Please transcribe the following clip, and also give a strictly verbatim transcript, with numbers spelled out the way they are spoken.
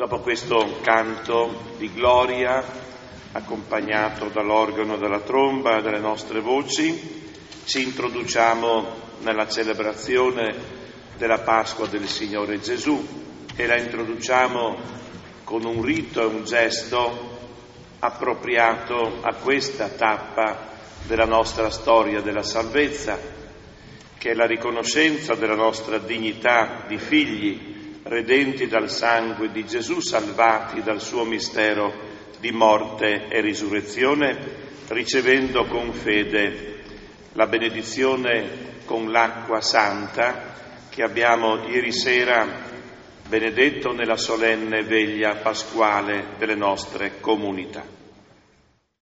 Dopo questo canto di gloria, accompagnato dall'organo, dalla tromba e dalle nostre voci, ci introduciamo nella celebrazione della Pasqua del Signore Gesù e la introduciamo con un rito e un gesto appropriato a questa tappa della nostra storia della salvezza, che è la riconoscenza della nostra dignità di figli redenti dal sangue di Gesù, salvati dal suo mistero di morte e risurrezione, ricevendo con fede la benedizione con l'acqua santa che abbiamo ieri sera benedetto nella solenne veglia pasquale delle nostre comunità.